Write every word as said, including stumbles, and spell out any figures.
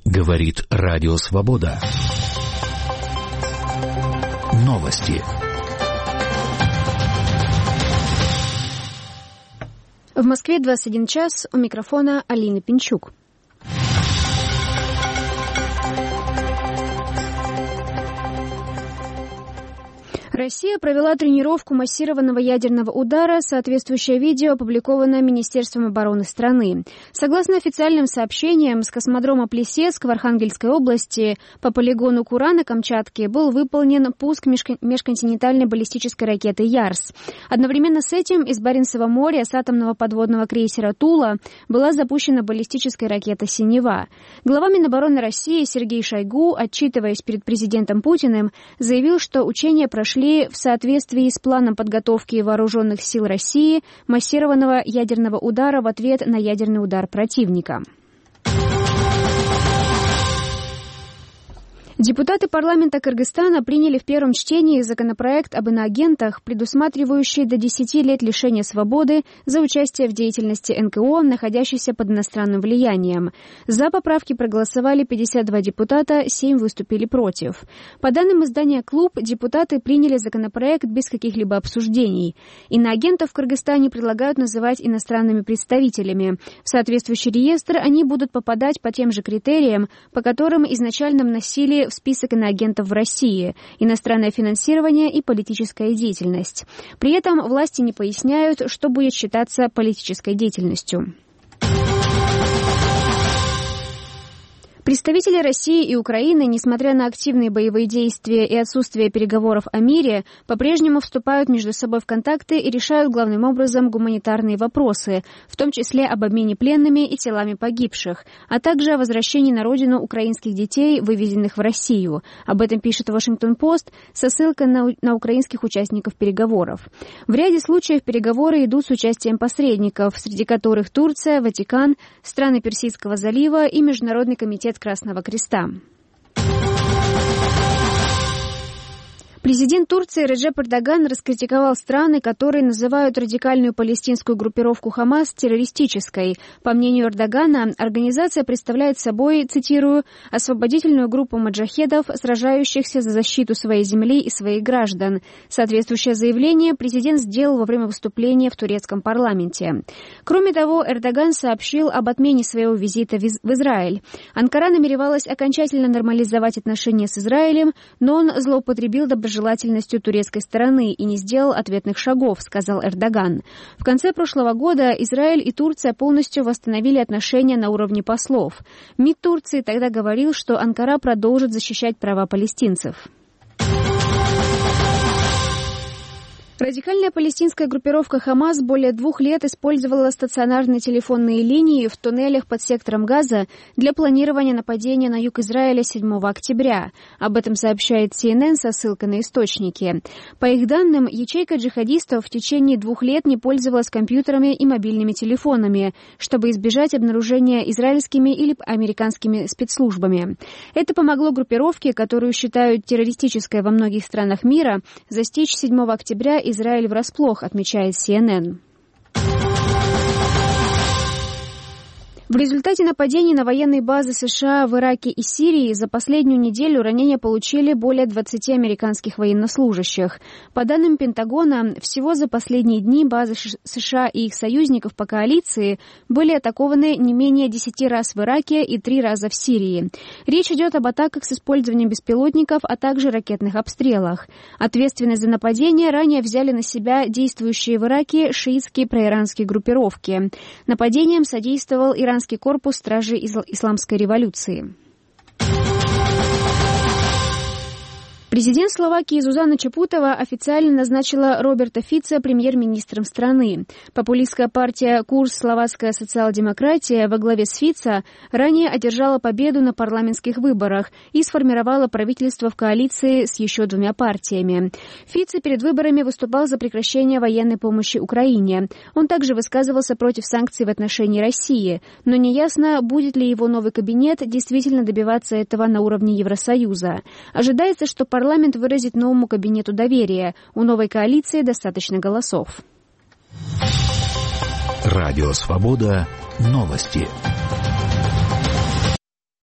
Говорит Радио Свобода. Новости. В Москве двадцать один час, у микрофона Алина Пинчук. Россия провела тренировку массированного ядерного удара. Соответствующее видео опубликовано Министерством обороны страны. Согласно официальным сообщениям, с космодрома Плесецк в Архангельской области по полигону Кура на Камчатке был выполнен пуск межконтинентальной баллистической ракеты «Ярс». Одновременно с этим из Баренцева моря с атомного подводного крейсера «Тула» была запущена баллистическая ракета «Синева». Глава Минобороны России Сергей Шойгу, отчитываясь перед президентом Путиным, заявил, что учения прошли в соответствии с планом подготовки вооруженных сил России массированного ядерного удара в ответ на ядерный удар противника. Депутаты парламента Кыргызстана приняли в первом чтении законопроект об иноагентах, предусматривающий до десяти лет лишения свободы за участие в деятельности эн ка о, находящейся под иностранным влиянием. За поправки проголосовали пятьдесят два депутата, семь выступили против. По данным издания «Клуб», депутаты приняли законопроект без каких-либо обсуждений. Иноагентов в Кыргызстане предлагают называть иностранными представителями. В соответствующий реестр они будут попадать по тем же критериям, по которым изначально вносили в список иноагентов в России, иностранное финансирование и политическая деятельность. При этом власти не поясняют, что будет считаться политической деятельностью. Представители России и Украины, несмотря на активные боевые действия и отсутствие переговоров о мире, по-прежнему вступают между собой в контакты и решают главным образом гуманитарные вопросы, в том числе об обмене пленными и телами погибших, а также о возвращении на родину украинских детей, вывезенных в Россию. Об этом пишет Вашингтон-Пост со ссылкой на, на украинских участников переговоров. В ряде случаев переговоры идут с участием посредников, среди которых Турция, Ватикан, страны Персидского залива и Международный комитет Красного Креста. Президент Турции Реджеп Эрдоган раскритиковал страны, которые называют радикальную палестинскую группировку «Хамас» террористической. По мнению Эрдогана, организация представляет собой, цитирую, «освободительную группу маджахедов, сражающихся за защиту своей земли и своих граждан». Соответствующее заявление президент сделал во время выступления в турецком парламенте. Кроме того, Эрдоган сообщил об отмене своего визита в Израиль. Анкара намеревалась окончательно нормализовать отношения с Израилем, но он злоупотребил доброжелательностью желательностью турецкой стороны и не сделал ответных шагов, сказал Эрдоган. В конце прошлого года Израиль и Турция полностью восстановили отношения на уровне послов. МИД Турции тогда говорил, что Анкара продолжит защищать права палестинцев. Радикальная палестинская группировка «Хамас» более двух лет использовала стационарные телефонные линии в туннелях под сектором Газа для планирования нападения на юг Израиля седьмого октября. Об этом сообщает си эн эн со ссылкой на источники. По их данным, ячейка джихадистов в течение двух лет не пользовалась компьютерами и мобильными телефонами, чтобы избежать обнаружения израильскими или американскими спецслужбами. Это помогло группировке, которую считают террористической во многих странах мира, застичь седьмого октября Израиль врасплох, отмечает си эн эн. В результате нападений на военные базы США в Ираке и Сирии за последнюю неделю ранения получили более двадцати американских военнослужащих. По данным Пентагона, всего за последние дни базы США и их союзников по коалиции были атакованы не менее десяти раз в Ираке и три раза в Сирии. Речь идет об атаках с использованием беспилотников, а также ракетных обстрелах. Ответственность за нападение ранее взяли на себя действующие в Ираке шиитские проиранские группировки. Нападением содействовал иранский корпус стражей исламской революции. Президент Словакии Зузана Чапутова официально назначила Роберта Фица премьер-министром страны. Популистская партия «Курс словацкая социал-демократия» во главе с Фица ранее одержала победу на парламентских выборах и сформировала правительство в коалиции с еще двумя партиями. Фица перед выборами выступал за прекращение военной помощи Украине. Он также высказывался против санкций в отношении России, но неясно, будет ли его новый кабинет действительно добиваться этого на уровне Евросоюза. Ожидается, что парламент Парламент выразит новому кабинету доверие. У новой коалиции достаточно голосов. Радио Свобода. Новости.